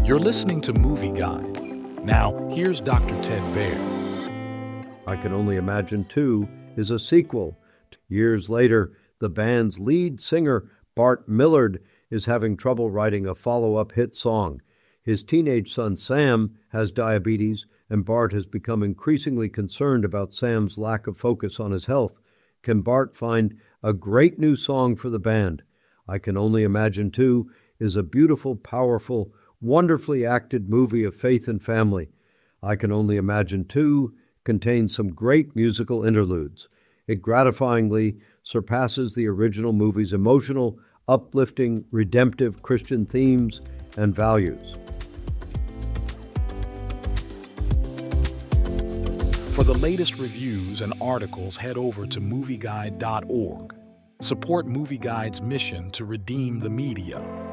You're listening to Movie Guide. Now, here's Dr. Ted Baird. I Can Only Imagine 2 is a sequel. Years later, the band's lead singer, Bart Millard, is having trouble writing a follow-up hit song. His teenage son, Sam, has diabetes, and Bart has become increasingly concerned about Sam's lack of focus on his health. Can Bart find a great new song for the band? I Can Only Imagine 2 is a beautiful, powerful, wonderfully acted movie of faith and family. I Can Only Imagine 2 contains some great musical interludes. It gratifyingly surpasses the original movie's emotional, uplifting, redemptive Christian themes and values. For the latest reviews and articles, head over to movieguide.org. Support Movie Guide's mission to redeem the media.